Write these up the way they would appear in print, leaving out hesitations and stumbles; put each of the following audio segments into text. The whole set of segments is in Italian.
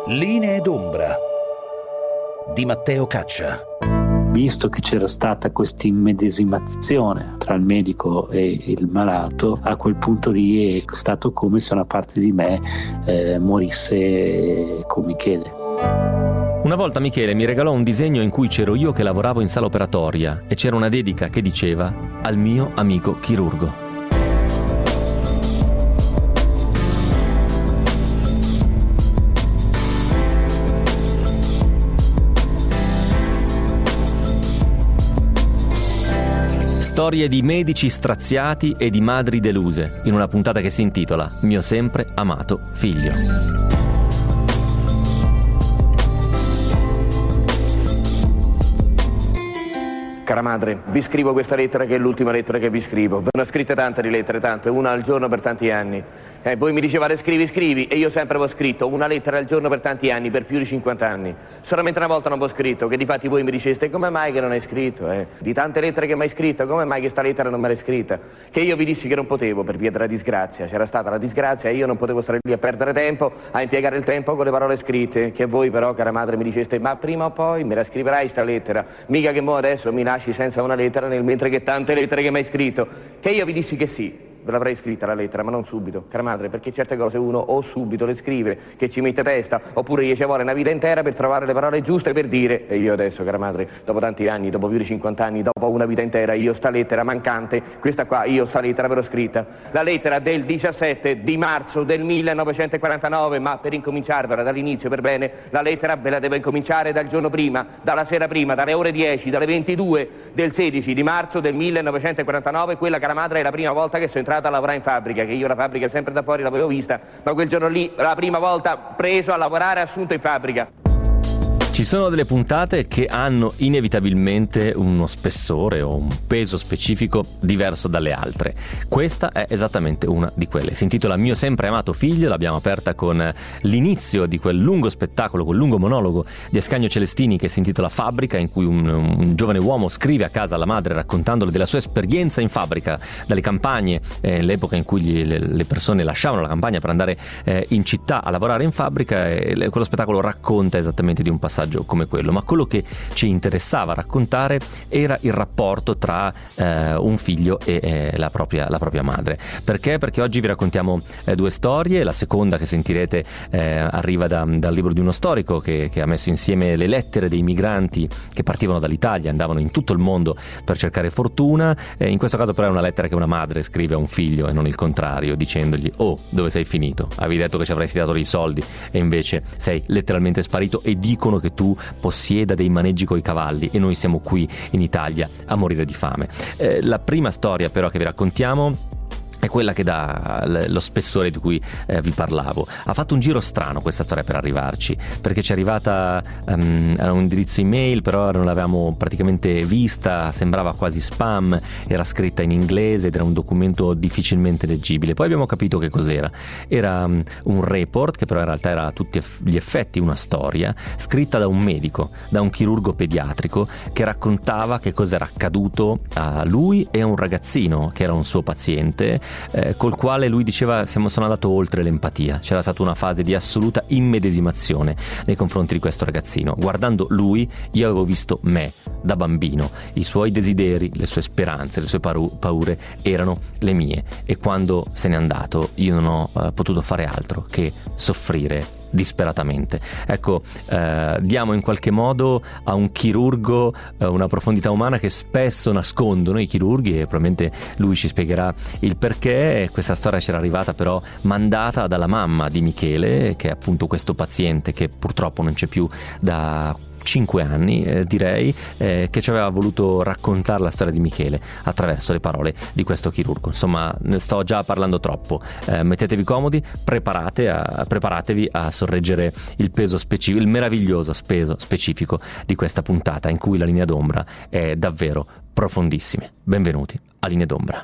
Linee d'ombra di Matteo Caccia. Visto che c'era stata questa immedesimazione tra il medico e il malato, a quel punto lì è stato come se una parte di me morisse con Michele. Una volta Michele mi regalò un disegno in cui c'ero io che lavoravo in sala operatoria e c'era una dedica che diceva "Al mio amico chirurgo". Storie di medici straziati e di madri deluse, in una puntata che si intitola Mio sempre amato figlio. Cara madre, vi scrivo questa lettera che è l'ultima lettera che vi scrivo. Ve ne ho scritte tante di lettere, tante, una al giorno per tanti anni. Voi mi dicevate scrivi e io sempre avevo scritto una lettera al giorno per tanti anni, per più di 50 anni. Solamente una volta non ho scritto, che difatti voi mi diceste come mai che non hai scritto? Di tante lettere che mi hai scritto, come mai che sta lettera non me l'hai scritta? Che io vi dissi che non potevo per via della disgrazia. C'era stata la disgrazia e io non potevo stare lì a perdere tempo, a impiegare il tempo con le parole scritte. Che voi però, cara madre, mi diceste ma prima o poi me la scriverai sta lettera. Mica che mo adesso mi lasci senza una lettera mentre che tante lettere che mi hai scritto. Che io vi dissi che sì, ve l'avrei scritta la lettera, ma non subito, cara madre, perché certe cose uno o subito le scrive, che ci mette testa, oppure gli ci vuole una vita intera per trovare le parole giuste per dire. E io adesso, cara madre, dopo tanti anni, dopo più di 50 anni, dopo una vita intera, io sta lettera mancante, questa qua, io sta lettera ve l'ho scritta. La lettera del 17 di marzo del 1949, ma per incominciarvela dall'inizio per bene, la lettera ve la devo incominciare dal giorno prima, dalla sera prima, dalle ore 10, dalle 22 del 16 di marzo del 1949, quella, cara madre, è la prima volta che sono entrato a lavorare in fabbrica, che io la fabbrica sempre da fuori l'avevo vista, ma quel giorno lì la prima volta preso a lavorare assunto in fabbrica. Ci sono delle puntate che hanno inevitabilmente uno spessore o un peso specifico diverso dalle altre. Questa è esattamente una di quelle. Si intitola Mio sempre amato figlio, l'abbiamo aperta con l'inizio di quel lungo spettacolo, quel lungo monologo di Ascanio Celestini che si intitola Fabbrica, in cui un giovane uomo scrive a casa alla madre raccontandole della sua esperienza in fabbrica, dalle campagne, l'epoca in cui le persone lasciavano la campagna per andare in città a lavorare in fabbrica, e quello spettacolo racconta esattamente di un passaggio come quello, ma quello che ci interessava raccontare era il rapporto tra un figlio e la propria madre. Perché? Perché oggi vi raccontiamo due storie. La seconda che sentirete arriva dal libro di uno storico che ha messo insieme le lettere dei migranti che partivano dall'Italia, andavano in tutto il mondo per cercare fortuna. In questo caso però è una lettera che una madre scrive a un figlio e non il contrario, dicendogli: "Oh, dove sei finito? Avevi detto che ci avresti dato dei soldi e invece sei letteralmente sparito e dicono che tu possieda dei maneggi coi cavalli e noi siamo qui in Italia a morire di fame". La prima storia però che vi raccontiamo è quella che dà lo spessore di cui vi parlavo. Ha fatto un giro strano questa storia per arrivarci, perché ci è arrivata a un indirizzo email, però non l'avevamo praticamente vista, sembrava quasi spam, era scritta in inglese ed era un documento difficilmente leggibile. Poi abbiamo capito che cos'era. Era un report, che però in realtà era a tutti gli effetti una storia, scritta da un medico, da un chirurgo pediatrico, che raccontava che cosa era accaduto a lui e a un ragazzino che era un suo paziente, col quale lui diceva sono andato oltre l'empatia. C'era stata una fase di assoluta immedesimazione nei confronti di questo ragazzino. Guardando lui io avevo visto me da bambino, i suoi desideri, le sue speranze, le sue paure erano le mie, e quando se n'è andato io non ho potuto fare altro che soffrire disperatamente. Ecco, diamo in qualche modo a un chirurgo una profondità umana che spesso nascondono i chirurghi, e probabilmente lui ci spiegherà il perché. Questa storia c'era arrivata però mandata dalla mamma di Michele, che è appunto questo paziente che purtroppo non c'è più da 5 anni, direi, che ci aveva voluto raccontare la storia di Michele attraverso le parole di questo chirurgo. Insomma, ne sto già parlando troppo. Mettetevi comodi, preparatevi a sorreggere il peso specifico, il meraviglioso peso specifico di questa puntata, in cui la linea d'ombra è davvero profondissima. Benvenuti a Linee d'ombra.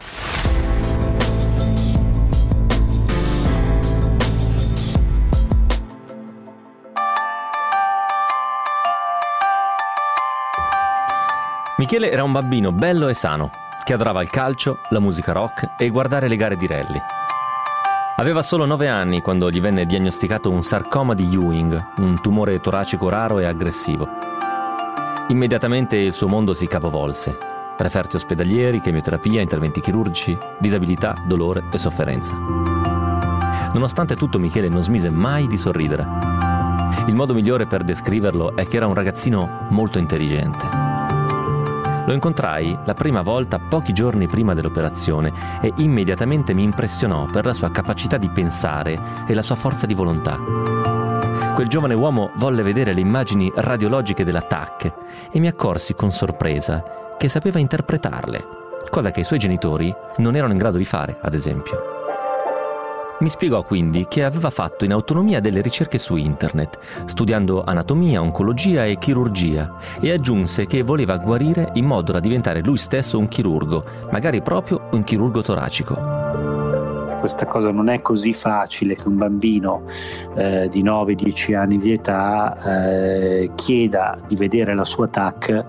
Michele era un bambino bello e sano, che adorava il calcio, la musica rock e guardare le gare di rally. Aveva solo 9 anni quando gli venne diagnosticato un sarcoma di Ewing, un tumore toracico raro e aggressivo. Immediatamente il suo mondo si capovolse. Referti ospedalieri, chemioterapia, interventi chirurgici, disabilità, dolore e sofferenza. Nonostante tutto, Michele non smise mai di sorridere. Il modo migliore per descriverlo è che era un ragazzino molto intelligente. Lo incontrai la prima volta pochi giorni prima dell'operazione e immediatamente mi impressionò per la sua capacità di pensare e la sua forza di volontà. Quel giovane uomo volle vedere le immagini radiologiche della TAC e mi accorsi con sorpresa che sapeva interpretarle, cosa che i suoi genitori non erano in grado di fare, ad esempio. Mi spiegò quindi che aveva fatto in autonomia delle ricerche su internet, studiando anatomia, oncologia e chirurgia, e aggiunse che voleva guarire in modo da diventare lui stesso un chirurgo, magari proprio un chirurgo toracico. Questa cosa non è così facile che un bambino di 9-10 anni di età chieda di vedere la sua TAC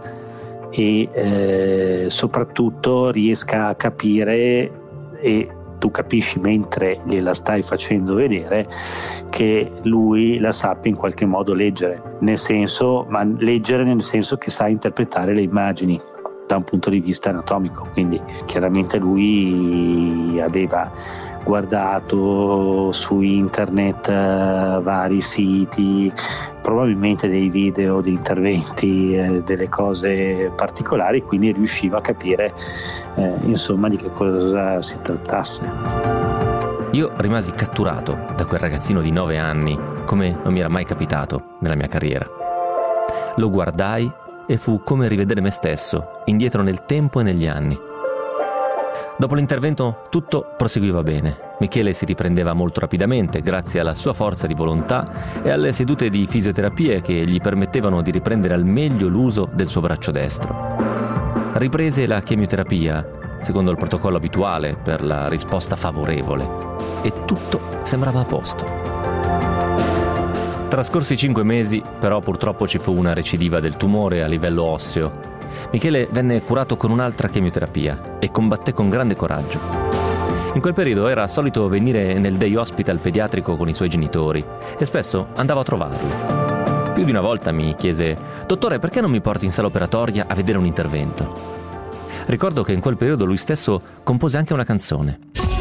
e soprattutto riesca a capire, e tu capisci mentre gliela stai facendo vedere, che lui la sappia in qualche modo leggere, ma leggere nel senso che sa interpretare le immagini da un punto di vista anatomico. Quindi chiaramente lui aveva guardato su internet vari siti, probabilmente dei video di interventi, delle cose particolari, quindi riusciva a capire insomma di che cosa si trattasse. Io rimasi catturato da quel ragazzino di 9 anni come non mi era mai capitato nella mia carriera. Lo guardai e fu come rivedere me stesso, indietro nel tempo e negli anni. Dopo l'intervento tutto proseguiva bene. Michele si riprendeva molto rapidamente grazie alla sua forza di volontà e alle sedute di fisioterapia che gli permettevano di riprendere al meglio l'uso del suo braccio destro. Riprese la chemioterapia secondo il protocollo abituale per la risposta favorevole e tutto sembrava a posto. Trascorsi 5 mesi, però purtroppo ci fu una recidiva del tumore a livello osseo. Michele venne curato con un'altra chemioterapia e combatté con grande coraggio. In quel periodo era solito venire nel day hospital pediatrico con i suoi genitori e spesso andavo a trovarlo. Più di una volta mi chiese: «Dottore, perché non mi porti in sala operatoria a vedere un intervento?» Ricordo che in quel periodo lui stesso compose anche una canzone.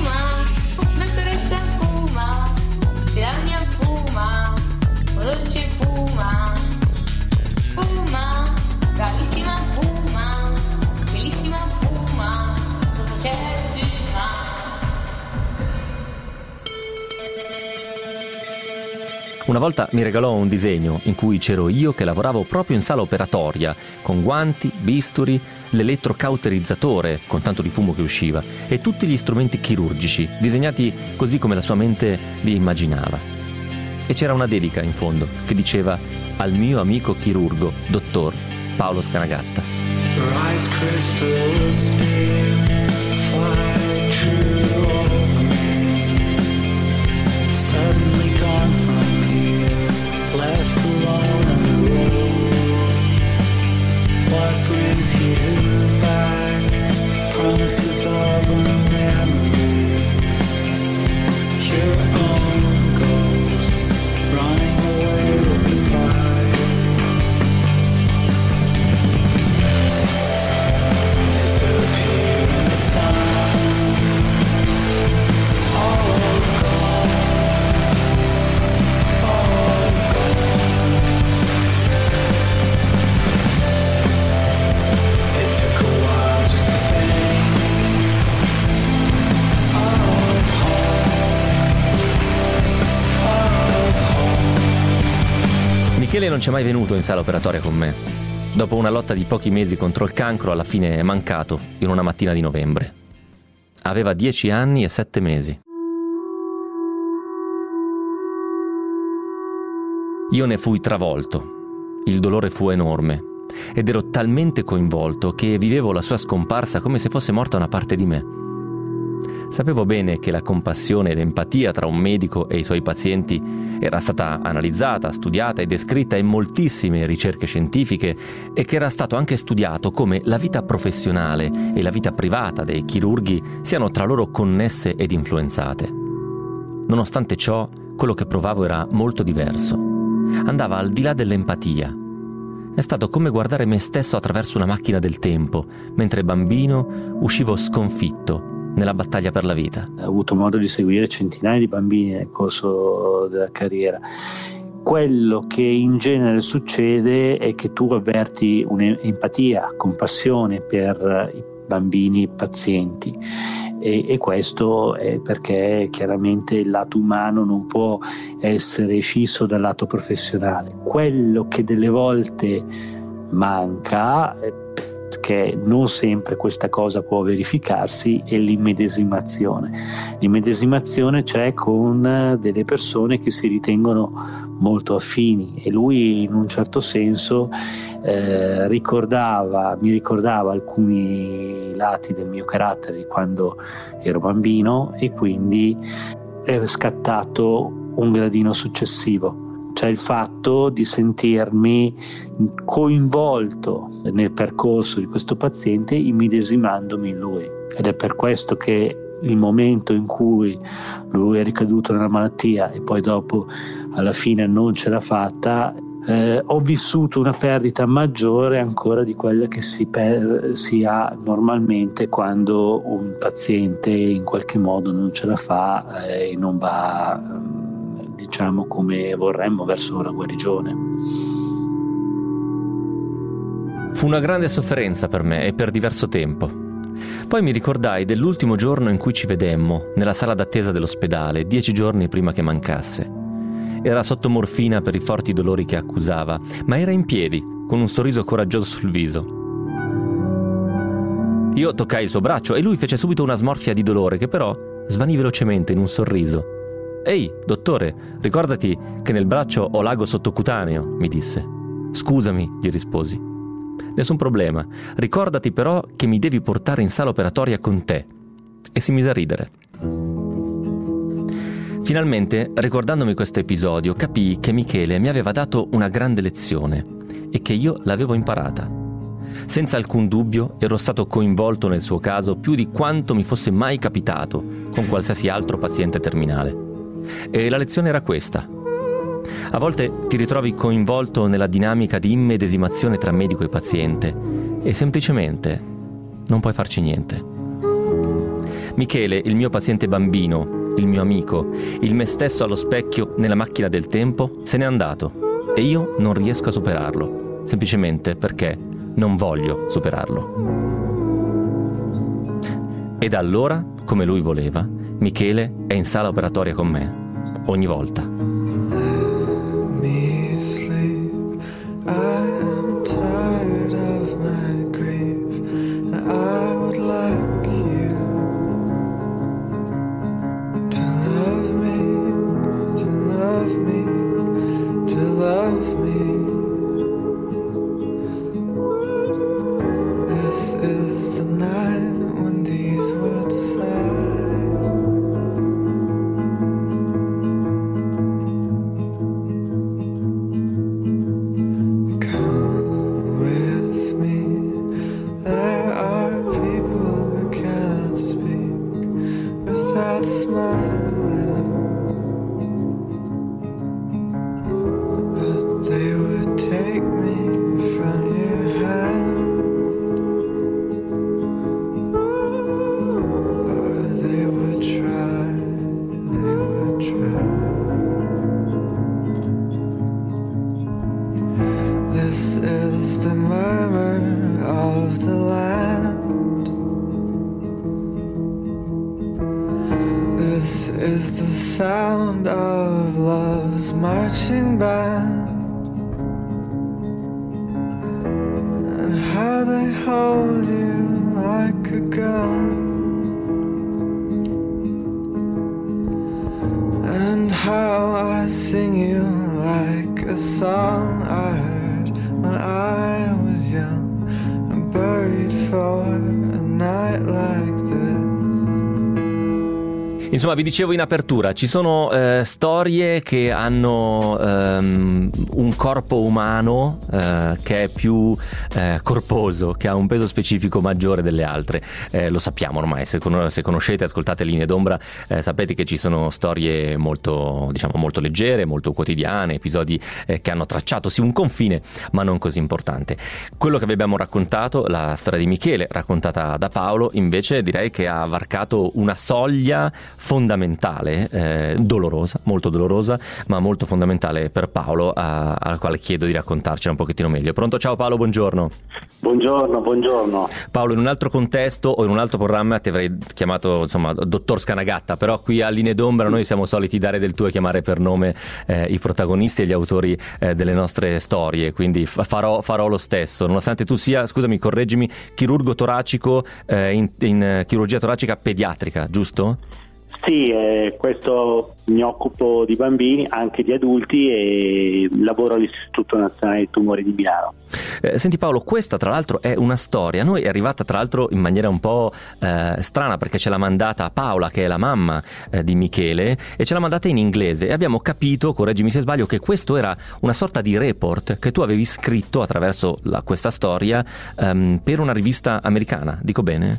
Una volta mi regalò un disegno in cui c'ero io che lavoravo proprio in sala operatoria, con guanti, bisturi, l'elettrocauterizzatore con tanto di fumo che usciva e tutti gli strumenti chirurgici, disegnati così come la sua mente li immaginava. E c'era una dedica in fondo che diceva: «Al mio amico chirurgo, dottor Paolo Scanagatta». Rice crystals fly true over me, suddenly gone from here, left alone on the road. What brings you back? Promises of a memory, your own ghost running away with the pie. Disappear in the sun. All gone, all gone. It took a while just to think of home. Michele non c'è mai venuto in sala operatoria con me. Dopo una lotta di pochi mesi contro il cancro, alla fine è mancato in una mattina di novembre. Aveva 10 anni e 7 mesi. Io ne fui travolto. Il dolore fu enorme ed ero talmente coinvolto che vivevo la sua scomparsa come se fosse morta una parte di me. Sapevo bene che la compassione e l'empatia tra un medico e i suoi pazienti era stata analizzata, studiata e descritta in moltissime ricerche scientifiche e che era stato anche studiato come la vita professionale e la vita privata dei chirurghi siano tra loro connesse ed influenzate. Nonostante ciò, quello che provavo era molto diverso. Andava al di là dell'empatia. È stato come guardare me stesso attraverso una macchina del tempo, mentre bambino uscivo sconfitto nella battaglia per la vita. Ho avuto modo di seguire centinaia di bambini nel corso della carriera. Quello che in genere succede è che tu avverti un'empatia, compassione per i bambini pazienti, e questo è perché chiaramente il lato umano non può essere scisso dal lato professionale. Quello che delle volte manca, perché non sempre questa cosa può verificarsi, è l'immedesimazione. L'immedesimazione c'è con delle persone che si ritengono molto affini, e lui in un certo senso mi ricordava alcuni lati del mio carattere di quando ero bambino, e quindi è scattato un gradino successivo, cioè il fatto di sentirmi coinvolto nel percorso di questo paziente immedesimandomi in lui. Ed è per questo che il momento in cui lui è ricaduto nella malattia e poi dopo alla fine non ce l'ha fatta, ho vissuto una perdita maggiore ancora di quella che si ha normalmente quando un paziente in qualche modo non ce la fa e non va, diciamo, come vorremmo verso la guarigione. Fu una grande sofferenza per me e per diverso tempo. Poi mi ricordai dell'ultimo giorno in cui ci vedemmo, nella sala d'attesa dell'ospedale, 10 giorni prima che mancasse. Era sotto morfina per i forti dolori che accusava, ma era in piedi, con un sorriso coraggioso sul viso. Io toccai il suo braccio e lui fece subito una smorfia di dolore che però svanì velocemente in un sorriso. «Ehi, dottore, ricordati che nel braccio ho l'ago sottocutaneo», mi disse. «Scusami», gli risposi. «Nessun problema, ricordati però che mi devi portare in sala operatoria con te». E si mise a ridere. Finalmente, ricordandomi questo episodio, capii che Michele mi aveva dato una grande lezione e che io l'avevo imparata. Senza alcun dubbio ero stato coinvolto nel suo caso più di quanto mi fosse mai capitato con qualsiasi altro paziente terminale. E la lezione era questa. A volte ti ritrovi coinvolto nella dinamica di immedesimazione tra medico e paziente e semplicemente non puoi farci niente. Michele, il mio paziente bambino, il mio amico, il me stesso allo specchio nella macchina del tempo, se n'è andato e io non riesco a superarlo, semplicemente perché non voglio superarlo. E da allora, come lui voleva, Michele è in sala operatoria con me, ogni volta. Sound of love's marching band, and how they hold you like a gun, and how I sing you like a song I heard when I was young and buried for a night like this. Insomma, vi dicevo in apertura, ci sono storie che hanno un corpo umano che è più corposo, che ha un peso specifico maggiore delle altre. Lo sappiamo ormai, se conoscete, ascoltate Linee d'Ombra, sapete che ci sono storie molto, diciamo, molto leggere, molto quotidiane, episodi che hanno tracciato sì un confine, ma non così importante. Quello che vi abbiamo raccontato, la storia di Michele, raccontata da Paolo, invece direi che ha varcato una soglia fondamentale, dolorosa, molto dolorosa, ma molto fondamentale per Paolo, al quale chiedo di raccontarcela un pochettino meglio. Pronto? Ciao Paolo, buongiorno. Buongiorno. Paolo, in un altro contesto o in un altro programma ti avrei chiamato, insomma, dottor Scanagatta, però qui a Linee d'Ombra noi siamo soliti dare del tu e chiamare per nome i protagonisti e gli autori delle nostre storie, quindi farò lo stesso, nonostante tu sia, scusami, correggimi, chirurgo toracico in chirurgia toracica pediatrica, giusto? Sì, questo mi occupo di bambini, anche di adulti, e lavoro all'Istituto Nazionale dei Tumori di Milano. Senti Paolo, questa tra l'altro è una storia, noi è arrivata tra l'altro in maniera un po' strana, perché ce l'ha mandata Paola, che è la mamma di Michele, e ce l'ha mandata in inglese, e abbiamo capito, correggimi se sbaglio, che questo era una sorta di report che tu avevi scritto attraverso questa storia per una rivista americana, dico bene?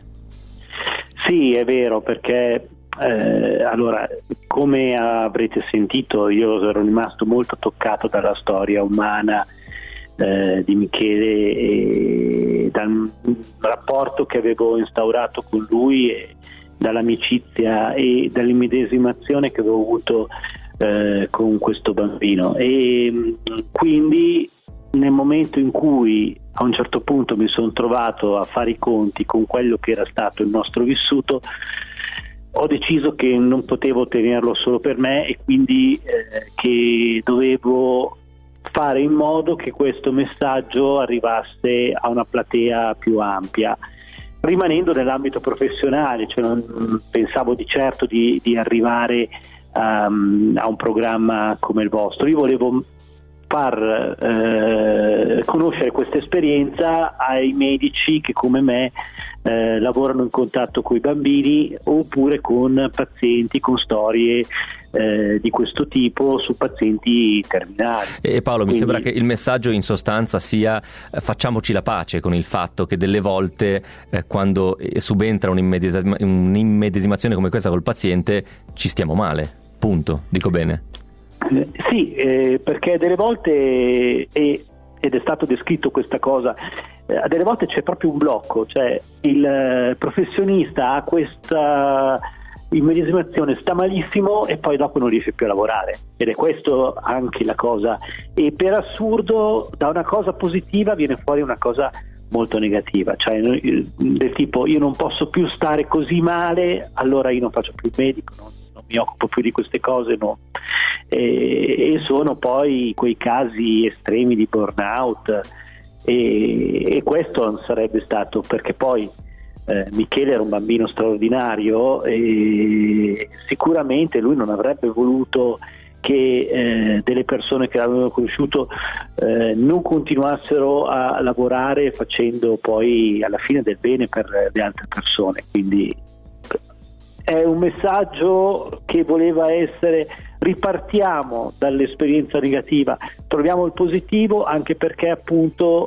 Sì, è vero, perché allora, come avrete sentito, io ero rimasto molto toccato dalla storia umana di Michele e dal rapporto che avevo instaurato con lui, e dall'amicizia e dall'immedesimazione che avevo avuto con questo bambino, e quindi nel momento in cui a un certo punto mi sono trovato a fare i conti con quello che era stato il nostro vissuto, ho deciso che non potevo tenerlo solo per me, e quindi che dovevo fare in modo che questo messaggio arrivasse a una platea più ampia, rimanendo nell'ambito professionale, cioè non pensavo di certo di arrivare a un programma come il vostro. Io volevo far conoscere questa esperienza ai medici che come me lavorano in contatto con i bambini, oppure con pazienti con storie di questo tipo su pazienti terminali. E Paolo, mi sembra che il messaggio in sostanza sia facciamoci la pace con il fatto che delle volte quando subentra un'immedesimazione come questa col paziente ci stiamo male, punto, dico bene? Sì, perché delle volte, ed è stato descritto questa cosa, delle volte c'è proprio un blocco, cioè il professionista ha questa immedesimazione, sta malissimo e poi dopo non riesce più a lavorare, ed è questo anche la cosa, e per assurdo da una cosa positiva viene fuori una cosa molto negativa, cioè del tipo io non posso più stare così male, allora io non faccio più il medico, non mi occupo più di queste cose, no. E sono poi quei casi estremi di burnout, e questo non sarebbe stato, perché poi Michele era un bambino straordinario e sicuramente lui non avrebbe voluto che delle persone che l'avevano conosciuto non continuassero a lavorare facendo poi alla fine del bene per le altre persone, quindi è un messaggio che voleva essere: ripartiamo dall'esperienza negativa, troviamo il positivo, anche perché appunto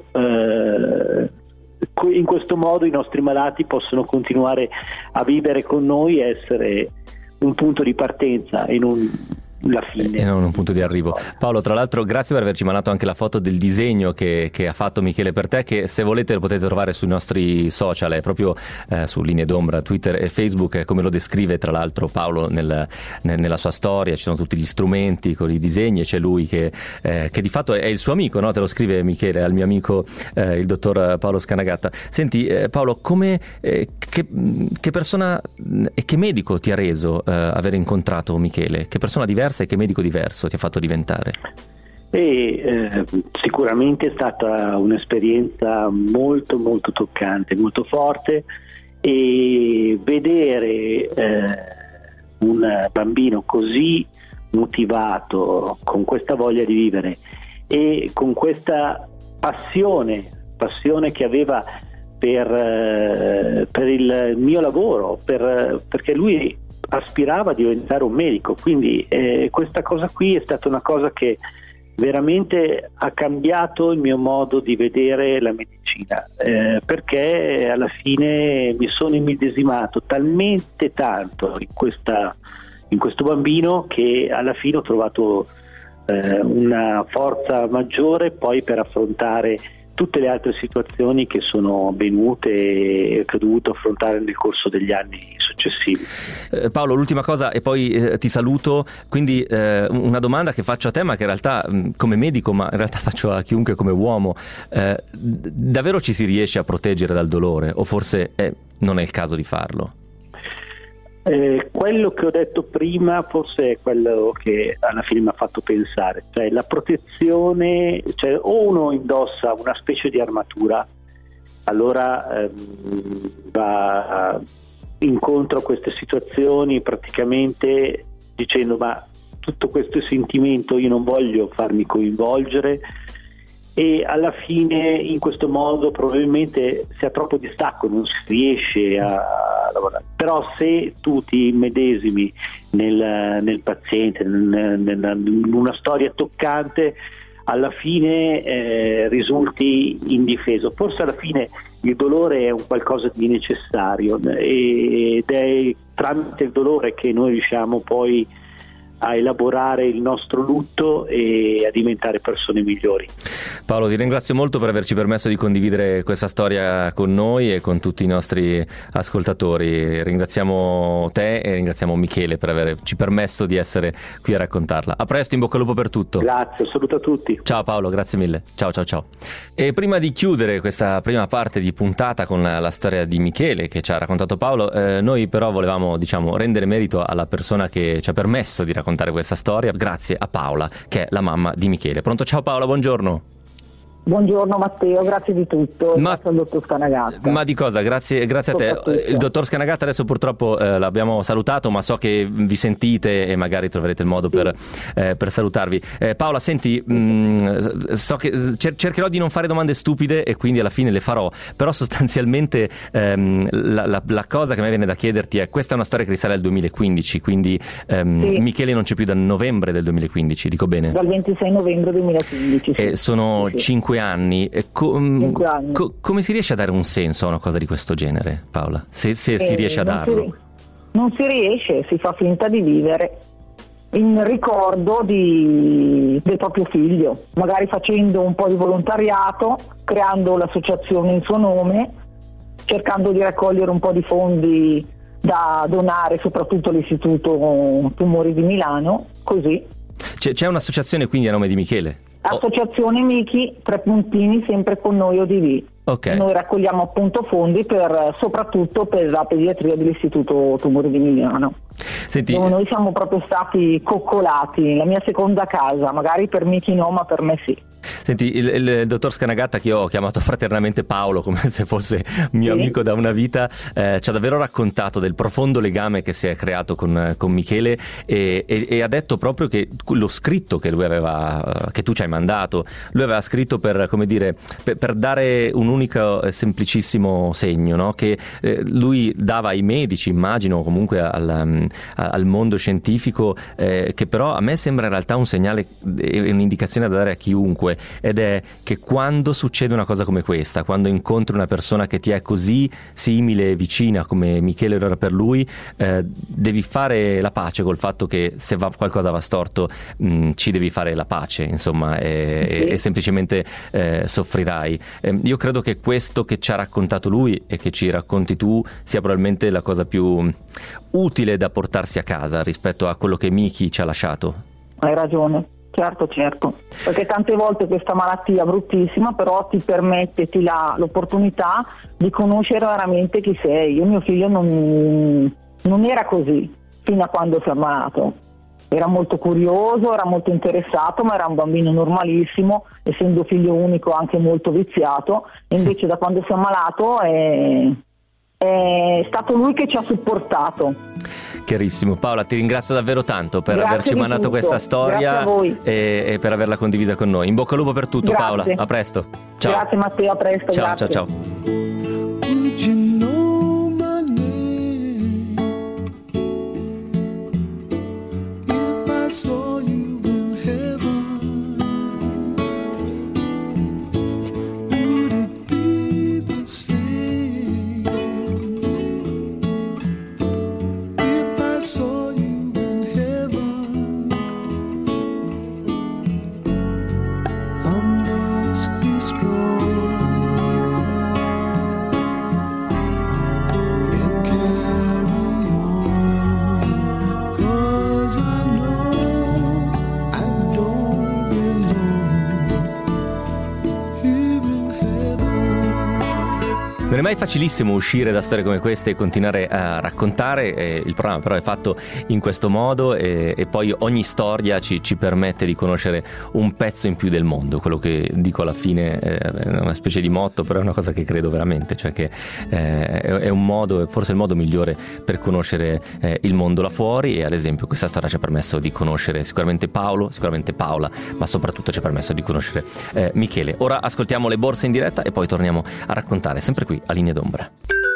in questo modo i nostri malati possono continuare a vivere con noi e essere un punto di partenza e non la fine. E non un punto di arrivo. Paolo, tra l'altro grazie per averci mandato anche la foto del disegno che ha fatto Michele per te, che se volete lo potete trovare sui nostri social, è proprio su Linee d'Ombra, Twitter e Facebook, come lo descrive tra l'altro Paolo nella sua storia. Ci sono tutti gli strumenti con i disegni, e c'è lui che di fatto è il suo amico, no? Te lo scrive Michele al mio amico il dottor Paolo Scanagatta. Senti Paolo, che persona e che medico ti ha reso aver incontrato Michele? Che persona diversa e che medico diverso ti ha fatto diventare? Sicuramente è stata un'esperienza molto molto toccante, molto forte, e vedere un bambino così motivato, con questa voglia di vivere e con questa passione che aveva per il mio lavoro, perché lui aspirava a diventare un medico, quindi questa cosa qui è stata una cosa che veramente ha cambiato il mio modo di vedere la medicina, perché alla fine mi sono immedesimato talmente tanto in questo bambino che alla fine ho trovato una forza maggiore poi per affrontare tutte le altre situazioni che sono avvenute e che ho dovuto affrontare nel corso degli anni successivi. Paolo, l'ultima cosa e poi ti saluto, quindi una domanda che faccio a te, ma che in realtà come medico, ma in realtà faccio a chiunque come uomo, davvero ci si riesce a proteggere dal dolore o forse non è il caso di farlo? Quello che ho detto prima forse è quello che alla fine mi ha fatto pensare, cioè la protezione, cioè o uno indossa una specie di armatura, allora va incontro a queste situazioni praticamente dicendo ma tutto questo sentimento io non voglio farmi coinvolgere, e alla fine in questo modo probabilmente si ha troppo distacco, non si riesce a lavorare. Però se tu ti medesimi nel paziente, in una storia toccante, alla fine risulti indifeso. Forse alla fine il dolore è un qualcosa di necessario ed è tramite il dolore che noi riusciamo poi a elaborare il nostro lutto e a diventare persone migliori. Paolo, ti ringrazio molto per averci permesso di condividere questa storia con noi e con tutti i nostri ascoltatori. Ringraziamo te e ringraziamo Michele per averci permesso di essere qui a raccontarla. A presto, in bocca al lupo per tutto. Grazie, saluto a tutti. Ciao Paolo, grazie mille. Ciao ciao ciao. E prima di chiudere questa prima parte di puntata con la storia di Michele che ci ha raccontato Paolo, noi però volevamo rendere merito alla persona che ci ha permesso di raccontare questa storia, grazie a Paola che è la mamma di Michele. Pronto? Ciao Paola, buongiorno. Buongiorno Matteo, grazie di tutto, grazie al dottor Scanagatta. Ma di cosa? Grazie a te. Il dottor Scanagatta adesso purtroppo l'abbiamo salutato, ma so che vi sentite e magari troverete il modo per salutarvi. Paola, senti, so che cercherò di non fare domande stupide e quindi alla fine le farò, però sostanzialmente la cosa che a me viene da chiederti è: questa è una storia che risale al 2015, quindi sì. Michele non c'è più dal novembre del 2015, dico bene? Dal 26 novembre 2015. Sì. Sono sì. 5 anni. 5 anni. Come si riesce a dare un senso a una cosa di questo genere, Paola? Se si riesce a darlo. Non si riesce, si fa finta di vivere in ricordo del proprio figlio, magari facendo un po' di volontariato, creando l'associazione in suo nome, cercando di raccogliere un po' di fondi da donare soprattutto all'Istituto Tumori di Milano, così. C'è un'associazione quindi a nome di Michele? Associazione Michi, 3 puntini, sempre con noi ODV. Okay. Noi raccogliamo appunto fondi soprattutto per la pediatria dell'Istituto Tumori di Milano. Senti, noi siamo proprio stati coccolati, la mia seconda casa, magari per Michi no, ma per me sì. Senti, il dottor Scanagatta, che io ho chiamato fraternamente Paolo come se fosse mio amico da una vita, ci ha davvero raccontato del profondo legame che si è creato con Michele e ha detto proprio che lo scritto che lui aveva, che tu ci hai mandato, lui aveva scritto per dare un unico semplicissimo segno, no? Che lui dava ai medici, immagino, comunque al mondo scientifico, che però a me sembra in realtà un segnale e un'indicazione da dare a chiunque, ed è che quando succede una cosa come questa, quando incontri una persona che ti è così simile e vicina come Michele era per lui, devi fare la pace col fatto che se qualcosa va storto ci devi fare la pace, insomma, e semplicemente soffrirai. Io credo che questo che ci ha raccontato lui e che ci racconti tu sia probabilmente la cosa più utile da portarsi a casa rispetto a quello che Miki ci ha lasciato. Hai ragione. Certo, perché tante volte questa malattia bruttissima però ti permette, ti dà l'opportunità di conoscere veramente chi sei. Io, mio figlio non era così fino a quando si è ammalato, era molto curioso, era molto interessato, ma era un bambino normalissimo, essendo figlio unico anche molto viziato, e invece da quando si è ammalato è stato lui che ci ha supportato. Chiarissimo. Paola, ti ringrazio davvero tanto per averci mandato questa storia e per averla condivisa con noi. In bocca al lupo per tutto. Grazie. Paola, a presto. Ciao. Grazie Matteo, a presto. Ciao, grazie. ciao. mai facilissimo uscire da storie come queste e continuare a raccontare, il programma però è fatto in questo modo e poi ogni storia ci permette di conoscere un pezzo in più del mondo. Quello che dico alla fine è una specie di motto, però è una cosa che credo veramente, cioè che è un modo, forse il modo migliore per conoscere il mondo là fuori, e ad esempio questa storia ci ha permesso di conoscere sicuramente Paolo, sicuramente Paola, ma soprattutto ci ha permesso di conoscere Michele. Ora ascoltiamo Le Borse in diretta e poi torniamo a raccontare, sempre qui a Linee d'Ombra.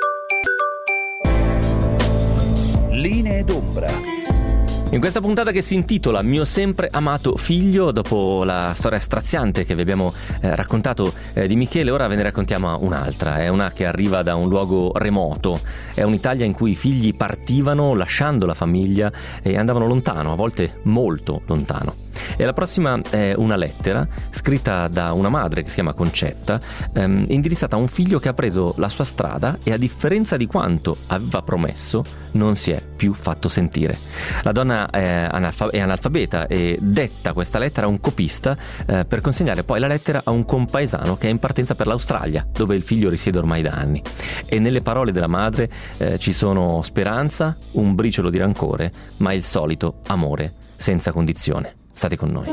Linee d'Ombra. In questa puntata che si intitola Mio sempre amato figlio, dopo la storia straziante che vi abbiamo raccontato di Michele, ora ve ne raccontiamo un'altra. È una che arriva da un luogo remoto, è un'Italia in cui i figli partivano lasciando la famiglia e andavano lontano, a volte molto lontano. E la prossima è una lettera scritta da una madre che si chiama Concetta, indirizzata a un figlio che ha preso la sua strada e, a differenza di quanto aveva promesso, non si è più fatto sentire. La donna è analfabeta e detta questa lettera a un copista per consegnare poi la lettera a un compaesano che è in partenza per l'Australia, dove il figlio risiede ormai da anni. E nelle parole della madre ci sono speranza, un briciolo di rancore, ma il solito amore senza condizione. State con noi.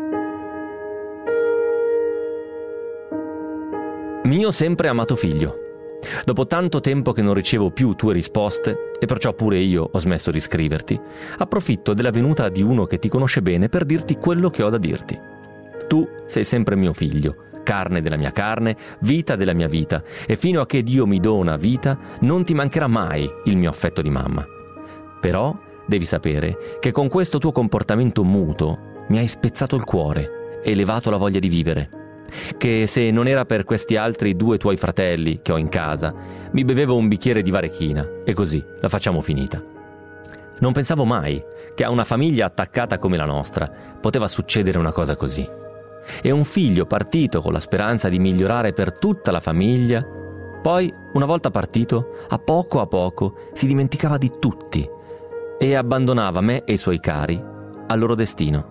Mio sempre amato figlio, dopo tanto tempo che non ricevo più tue risposte, e perciò pure io ho smesso di scriverti, approfitto della venuta di uno che ti conosce bene per dirti quello che ho da dirti. Tu sei sempre mio figlio, carne della mia carne, vita della mia vita, e fino a che Dio mi dona vita non ti mancherà mai il mio affetto di mamma. Però devi sapere che con questo tuo comportamento muto mi hai spezzato il cuore e levato la voglia di vivere, che se non era per questi altri 2 tuoi fratelli che ho in casa, mi bevevo un bicchiere di varechina e così la facciamo finita. Non pensavo mai che a una famiglia attaccata come la nostra poteva succedere una cosa così. E un figlio partito con la speranza di migliorare per tutta la famiglia, poi, una volta partito, a poco si dimenticava di tutti e abbandonava me e i suoi cari al loro destino.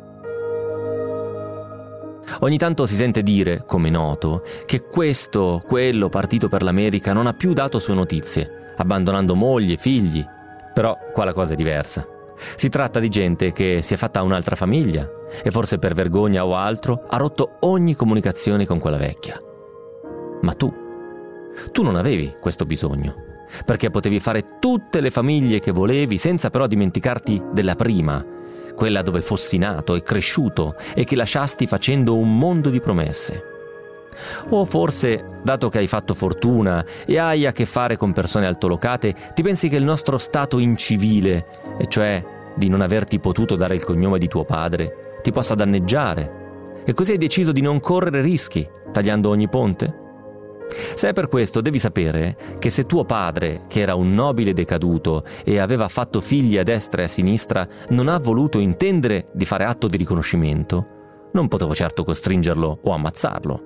Ogni tanto si sente dire, come noto, che quello partito per l'America non ha più dato sue notizie, abbandonando moglie, figli. Però qua la cosa è diversa. Si tratta di gente che si è fatta un'altra famiglia e forse per vergogna o altro ha rotto ogni comunicazione con quella vecchia. Ma tu non avevi questo bisogno, perché potevi fare tutte le famiglie che volevi senza però dimenticarti della prima, quella dove fossi nato e cresciuto e che lasciasti facendo un mondo di promesse. O forse, dato che hai fatto fortuna e hai a che fare con persone altolocate, ti pensi che il nostro stato incivile, e cioè di non averti potuto dare il cognome di tuo padre, ti possa danneggiare, e così hai deciso di non correre rischi, tagliando ogni ponte? Se è per questo, devi sapere che se tuo padre, che era un nobile decaduto e aveva fatto figli a destra e a sinistra, non ha voluto intendere di fare atto di riconoscimento, non potevo certo costringerlo o ammazzarlo.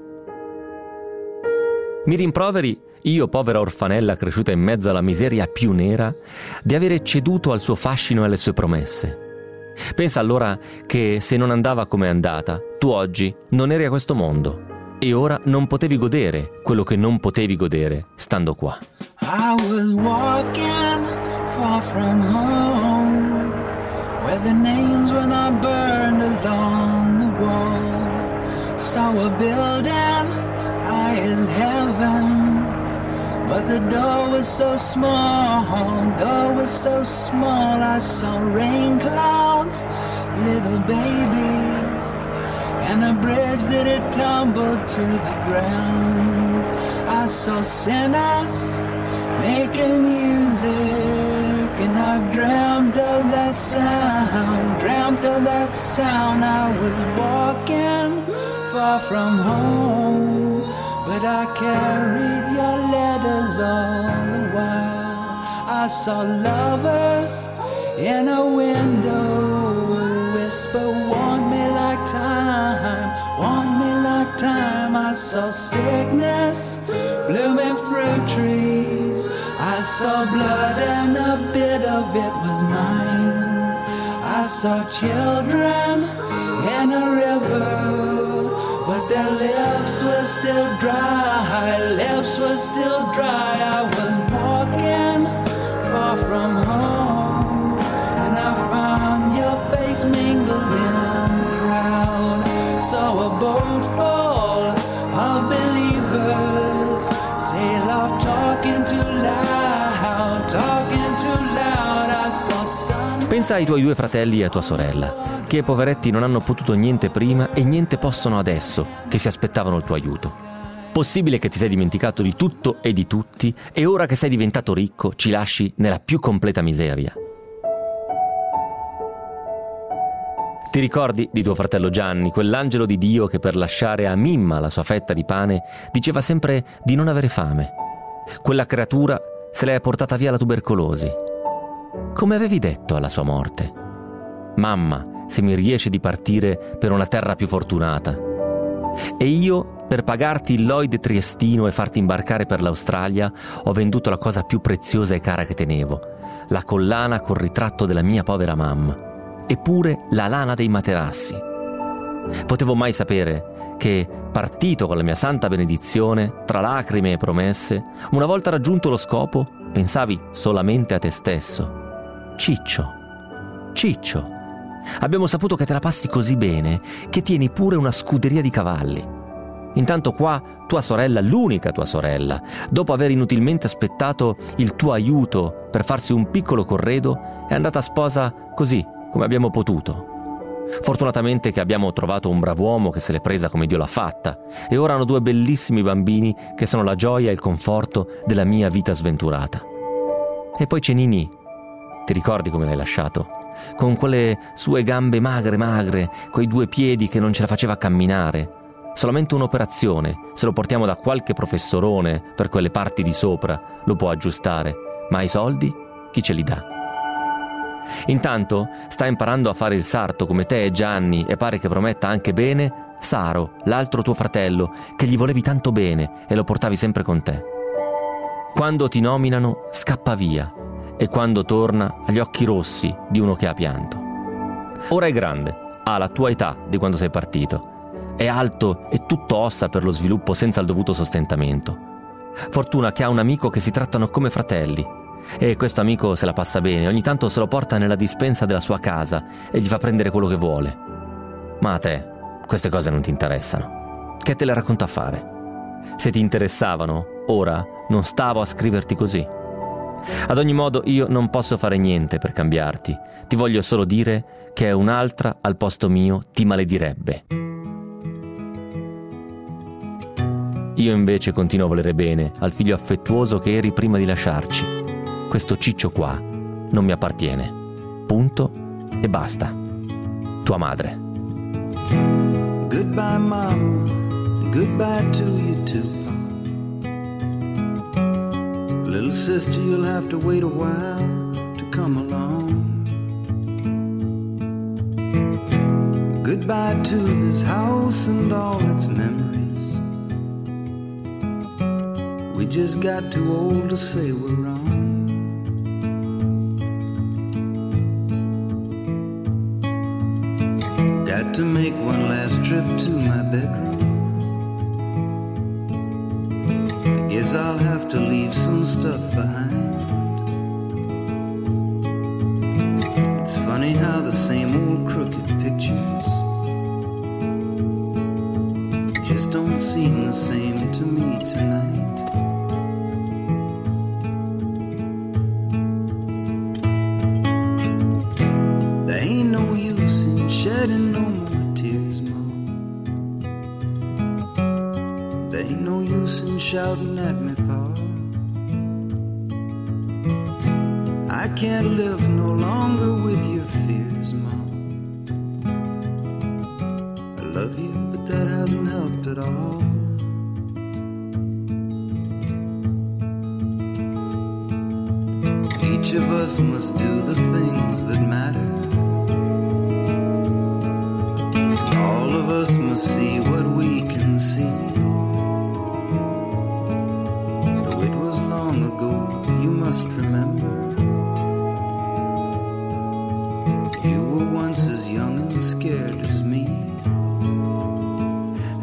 Mi rimproveri, io povera orfanella cresciuta in mezzo alla miseria più nera, di avere ceduto al suo fascino e alle sue promesse. Pensa allora che se non andava come è andata, tu oggi non eri a questo mondo. E ora non potevi godere quello che non potevi godere stando qua. I was walking far from home, where the names were not burned along the wall. Saw a building high as heaven, but the door was so small, I saw rain clouds, little babies, and a bridge that had tumbled to the ground. I saw sinners making music, and I've dreamt of that sound, I was walking far from home, but I carried your letters all the while. I saw lovers in a window whisper, want me like time, want me like time. I saw sickness blooming fruit trees, I saw blood and a bit of it was mine. I saw children in a river but their lips were still dry, lips were still dry. I was walking far from home, and I found your face mingled in the crowd. Saw a boat full of believers sail off talking too loud, talking too loud. I saw sun. Pensa ai tuoi 2 fratelli e a tua sorella, che poveretti non hanno potuto niente prima e niente possono adesso, che si aspettavano il tuo aiuto. Possibile che ti sei dimenticato di tutto e di tutti e ora che sei diventato ricco ci lasci nella più completa miseria? Ti ricordi di tuo fratello Gianni, quell'angelo di Dio che per lasciare a Mimma la sua fetta di pane diceva sempre di non avere fame? Quella creatura se l'è portata via la tubercolosi. Come avevi detto alla sua morte? Mamma, se mi riesce di partire per una terra più fortunata. E io, per pagarti il Lloyd triestino e farti imbarcare per l'Australia, ho venduto la cosa più preziosa e cara che tenevo, la collana col ritratto della mia povera mamma, eppure la lana dei materassi. Potevo mai sapere che, partito con la mia santa benedizione, tra lacrime e promesse, una volta raggiunto lo scopo, pensavi solamente a te stesso. Ciccio, Ciccio, abbiamo saputo che te la passi così bene che tieni pure una scuderia di cavalli. Intanto qua tua sorella, l'unica tua sorella, dopo aver inutilmente aspettato il tuo aiuto per farsi un piccolo corredo, è andata a sposa così come abbiamo potuto. Fortunatamente che abbiamo trovato un brav'uomo che se l'è presa come Dio l'ha fatta e ora hanno 2 bellissimi bambini che sono la gioia e il conforto della mia vita sventurata. E poi c'è Ninì. Ti ricordi come l'hai lasciato? Con quelle sue gambe magre, quei 2 piedi che non ce la faceva camminare. Solamente un'operazione, se lo portiamo da qualche professorone per quelle parti di sopra, lo può aggiustare. Ma i soldi? Chi ce li dà? Intanto sta imparando a fare il sarto come te e Gianni e pare che prometta anche bene Saro, l'altro tuo fratello, che gli volevi tanto bene e lo portavi sempre con te. Quando ti nominano, scappa via. E quando torna ha gli occhi rossi di uno che ha pianto. Ora è grande, ha la tua età di quando sei partito. È alto e tutto ossa per lo sviluppo senza il dovuto sostentamento. Fortuna che ha un amico che si trattano come fratelli. E questo amico se la passa bene, ogni tanto se lo porta nella dispensa della sua casa e gli fa prendere quello che vuole. Ma a te queste cose non ti interessano. Che te le racconto a fare? Se ti interessavano, ora non stavo a scriverti così. Ad ogni modo io non posso fare niente per cambiarti. Ti voglio solo dire che un'altra al posto mio ti maledirebbe. Io invece continuo a volere bene al figlio affettuoso che eri prima di lasciarci. Questo Ciccio qua non mi appartiene. Punto e basta. Tua madre. Goodbye, Mom. Goodbye to you too. Little sister, you'll have to wait a while to come along. Goodbye to this house and all its memories. We just got too old to say we're wrong. Got to make one last trip to my bedroom. Guess I'll have to leave some stuff behind. It's funny how the same old crooked pictures just don't seem the same to me tonight. There ain't no use in shedding no more tears, Mom. There ain't no use in shouting at me, Pa. I can't live no longer with your fears, Mom. I love you, but that hasn't helped at all. Each of us must do the things that matter. All of us must see what we can see. Though it was long ago, you must remember. You were once as young and scared as me.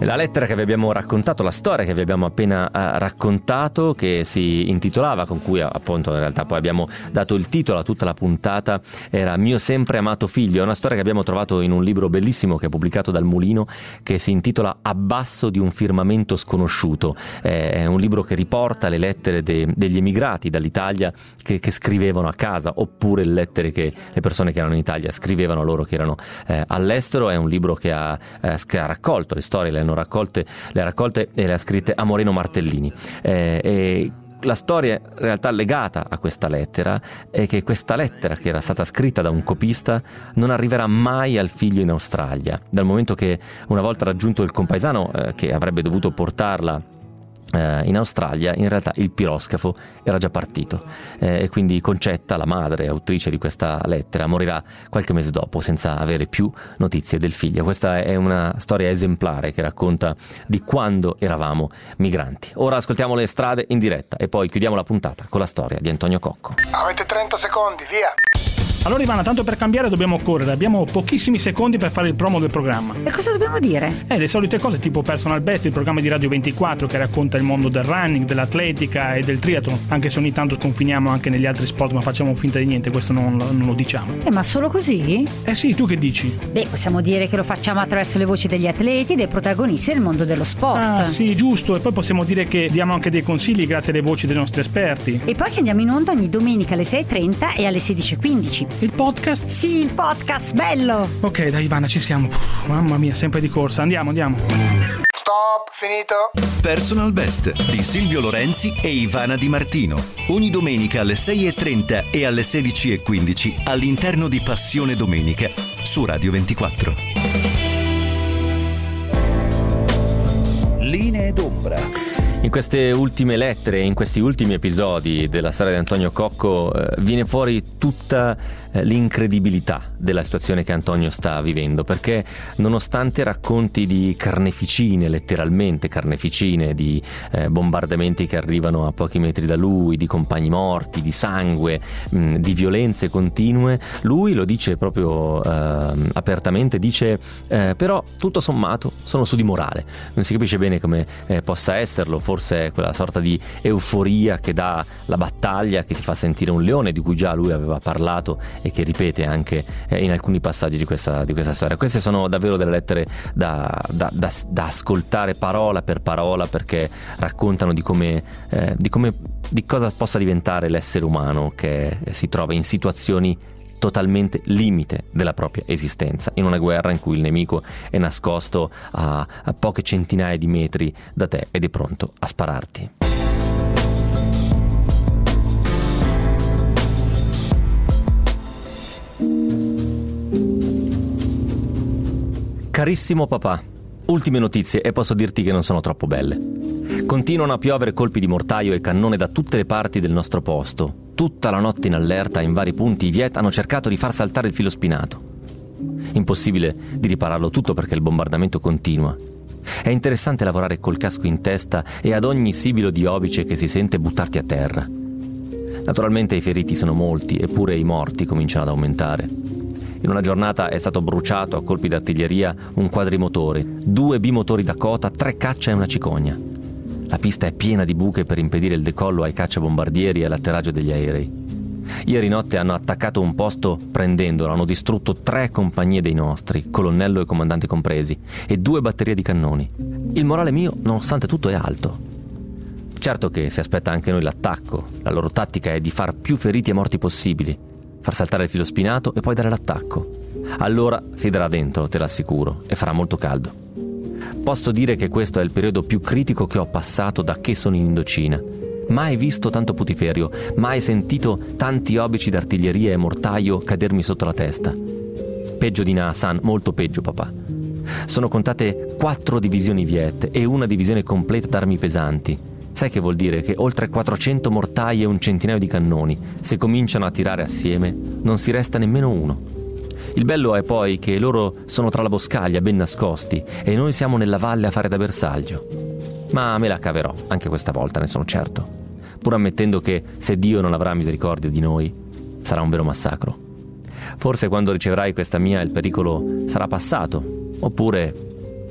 La lettera che vi abbiamo raccontato, la storia che vi abbiamo appena raccontato, che si intitolava, con cui appunto in realtà poi abbiamo dato il titolo a tutta la puntata, era Mio sempre amato figlio. È una storia che abbiamo trovato in un libro bellissimo che è pubblicato dal Mulino, che si intitola Abbasso di un firmamento sconosciuto. È un libro che riporta le lettere degli emigrati dall'Italia che scrivevano a casa, oppure le lettere che le persone che erano in Italia scrivevano loro che erano all'estero. È un libro che ha raccolto le storie, le ha raccolte e le ha scritte a Moreno Martellini. E la storia in realtà legata a questa lettera è che questa lettera, che era stata scritta da un copista, non arriverà mai al figlio in Australia, dal momento che una volta raggiunto il compaesano che avrebbe dovuto portarla in Australia, in realtà il piroscafo era già partito, e quindi Concetta, la madre autrice di questa lettera, morirà qualche mese dopo senza avere più notizie del figlio. Questa è una storia esemplare che racconta di quando eravamo migranti. Ora ascoltiamo Le strade in diretta e poi chiudiamo la puntata con la storia di Antonio Cocco. Avete 30 secondi, via! Allora Ivana, tanto per cambiare dobbiamo correre, abbiamo pochissimi secondi per fare il promo del programma. E cosa dobbiamo dire? Le solite cose tipo Personal Best, il programma di Radio 24 che racconta il mondo del running, dell'atletica e del triathlon, anche se ogni tanto sconfiniamo anche negli altri sport, ma facciamo finta di niente, questo non lo diciamo. Ma solo così? Sì, tu che dici? Beh, possiamo dire che lo facciamo attraverso le voci degli atleti, dei protagonisti del mondo dello sport. Ah sì, giusto, e poi possiamo dire che diamo anche dei consigli grazie alle voci dei nostri esperti. E poi che andiamo in onda ogni domenica alle 6:30 e alle 16:15. Il podcast? Sì, il podcast, bello! Ok, dai Ivana, ci siamo. Mamma mia, sempre di corsa. Andiamo. Stop, finito. Personal Best di Silvio Lorenzi e Ivana Di Martino. Ogni domenica alle 6:30 e alle 16:15 all'interno di Passione Domenica su Radio 24. Linee d'ombra. In queste ultime lettere, in questi ultimi episodi della storia di Antonio Cocco viene fuori tutta l'incredibilità della situazione che Antonio sta vivendo, perché nonostante racconti di carneficine, letteralmente carneficine, di bombardamenti che arrivano a pochi metri da lui, di compagni morti, di sangue, di violenze continue, lui lo dice proprio apertamente, dice però tutto sommato sono su di morale. Non si capisce bene come possa esserlo, forse è quella sorta di euforia che dà la battaglia, che ti fa sentire un leone, di cui già lui aveva parlato e che ripete anche in alcuni passaggi di questa storia. Queste sono davvero delle lettere da ascoltare parola per parola, perché raccontano di cosa possa diventare l'essere umano che si trova in situazioni totalmente limite della propria esistenza, in una guerra in cui il nemico è nascosto a poche centinaia di metri da te ed è pronto a spararti. Carissimo papà, ultime notizie e posso dirti che non sono troppo belle. Continuano a piovere colpi di mortaio e cannone da tutte le parti del nostro posto. Tutta la notte in allerta in vari punti i Viet hanno cercato di far saltare il filo spinato. Impossibile di ripararlo tutto perché il bombardamento continua. È interessante lavorare col casco in testa e ad ogni sibilo di obice che si sente buttarti a terra. Naturalmente i feriti sono molti, eppure i morti cominciano ad aumentare. In una giornata è stato bruciato a colpi d'artiglieria un quadrimotore, 2 bimotori Dakota, 3 caccia e una cicogna. La pista è piena di buche per impedire il decollo ai cacciabombardieri e all'atterraggio degli aerei. Ieri notte hanno attaccato un posto prendendolo, hanno distrutto 3 compagnie dei nostri, colonnello e comandante compresi, e 2 batterie di cannoni. Il morale mio, nonostante tutto, è alto. Certo che si aspetta anche noi l'attacco. La loro tattica è di far più feriti e morti possibili, far saltare il filo spinato e poi dare l'attacco. Allora si darà dentro, te l'assicuro, e farà molto caldo. Posso dire che questo è il periodo più critico che ho passato da che sono in Indocina. Mai visto tanto putiferio, mai sentito tanti obici d'artiglieria e mortaio cadermi sotto la testa. Peggio di Nahasan, molto peggio, papà. Sono contate 4 divisioni Viet e una divisione completa d'armi pesanti. Sai che vuol dire? Che oltre 400 mortai e un centinaio di cannoni, se cominciano a tirare assieme, non si resta nemmeno uno. Il bello è poi che loro sono tra la boscaglia, ben nascosti, e noi siamo nella valle a fare da bersaglio. Ma me la caverò, anche questa volta, ne sono certo. Pur ammettendo che, se Dio non avrà misericordia di noi, sarà un vero massacro. Forse quando riceverai questa mia il pericolo sarà passato, oppure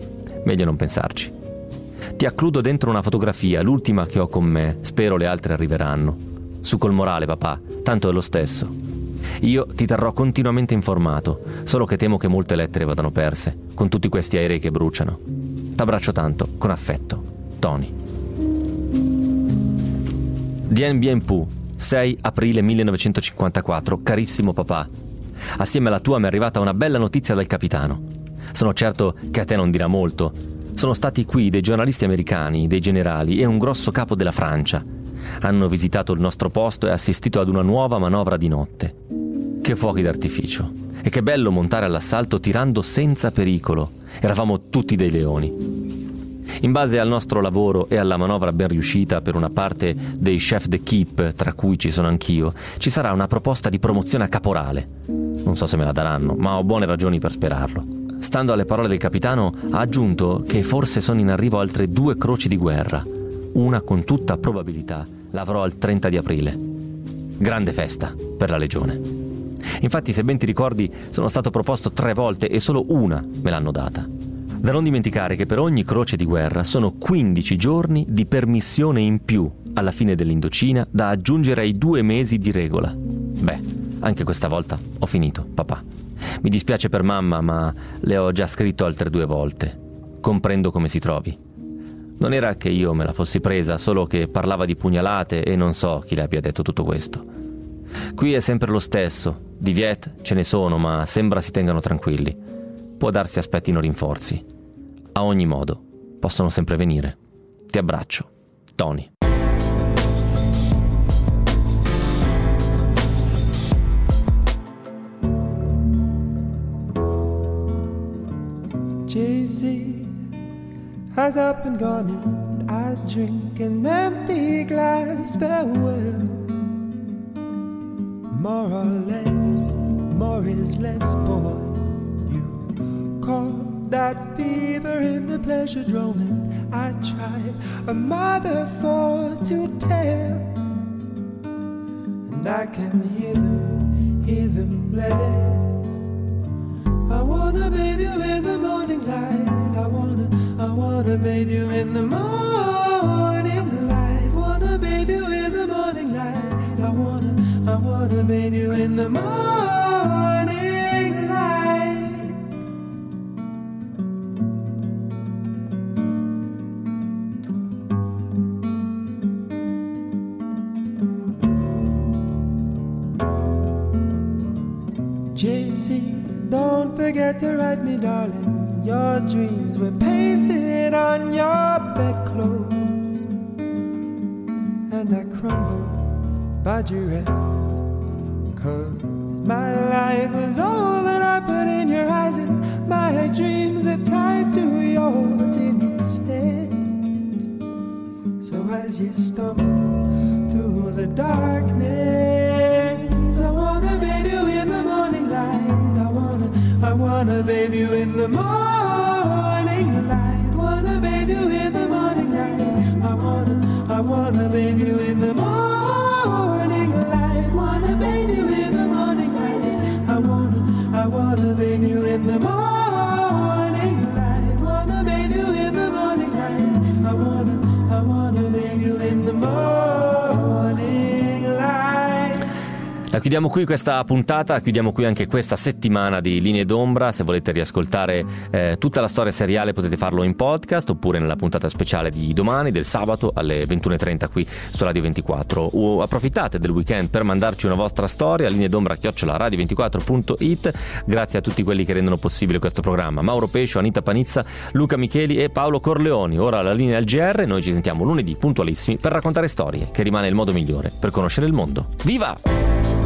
Meglio non pensarci. Ti accludo dentro una fotografia, l'ultima che ho con me, spero le altre arriveranno. Su col morale, papà, tanto è lo stesso. Io ti terrò continuamente informato, solo che temo che molte lettere vadano perse, con tutti questi aerei che bruciano. T'abbraccio tanto, con affetto, Tony. Dien Bien Phu, 6 aprile 1954, carissimo papà. Assieme alla tua mi è arrivata una bella notizia dal capitano. Sono certo che a te non dirà molto. Sono stati qui dei giornalisti americani, dei generali e un grosso capo della Francia. Hanno visitato il nostro posto e assistito ad una nuova manovra di notte. Che fuochi d'artificio. E che bello montare all'assalto tirando senza pericolo. Eravamo tutti dei leoni. In base al nostro lavoro e alla manovra ben riuscita per una parte dei chef d'équipe, tra cui ci sono anch'io, ci sarà una proposta di promozione a caporale. Non so se me la daranno, ma ho buone ragioni per sperarlo. Stando alle parole del capitano, ha aggiunto che forse sono in arrivo altre 2 croci di guerra. Una con tutta probabilità l'avrò al 30 di aprile. Grande festa per la Legione. Infatti, se ben ti ricordi, sono stato proposto 3 volte e solo una me l'hanno data. Da non dimenticare che per ogni croce di guerra sono 15 giorni di permissione in più alla fine dell'Indocina da aggiungere ai 2 mesi di regola. Beh, anche questa volta ho finito, papà. Mi dispiace per mamma, ma le ho già scritto altre 2 volte. Comprendo come si trovi. Non era che io me la fossi presa, solo che parlava di pugnalate e non so chi le abbia detto tutto questo. Qui è sempre lo stesso. Di Viet ce ne sono, ma sembra si tengano tranquilli. Può darsi aspettino rinforzi. A ogni modo, possono sempre venire. Ti abbraccio, Tony. Jay-Z has up and gone and I drink an empty glass farewell. More or less, more is less, boy. You call that fever in the pleasure dome and I try a mother for to tell. And I can hear them bless. I wanna bathe you in the morning light. I wanna bathe you in the morning light. Wanna bathe you in the morning light. I wanna bathe you in the morning light. JC, don't forget to write me, darling. Your dreams were painted on your bedclothes, and I crumble by duress, 'cause my light was all that I put in your eyes, and my dreams are tied to yours instead. So as you stumble through the darkness, I wanna bathe you in the morning light. I wanna bathe you in the morning light. Wanna bathe you in the morning light. I wanna bathe you in the morning light. Wanna bathe you in the morning light. I wanna bathe you in the morning light. Wanna bathe you in the morning light. I wanna bathe you in the morning light. La chiudiamo qui questa puntata, chiudiamo qui anche questa settimana di Linee d'Ombra. Se volete riascoltare tutta la storia seriale potete farlo in podcast oppure nella puntata speciale di domani, del sabato alle 21:30 qui su Radio 24. O approfittate del weekend per mandarci una vostra storia, lineedombra@radio24.it. Grazie a tutti quelli che rendono possibile questo programma: Mauro Pescio, Anita Panizza, Luca Micheli e Paolo Corleoni. Ora la linea al GR, noi ci sentiamo lunedì puntualissimi per raccontare storie, che rimane il modo migliore per conoscere il mondo. Viva!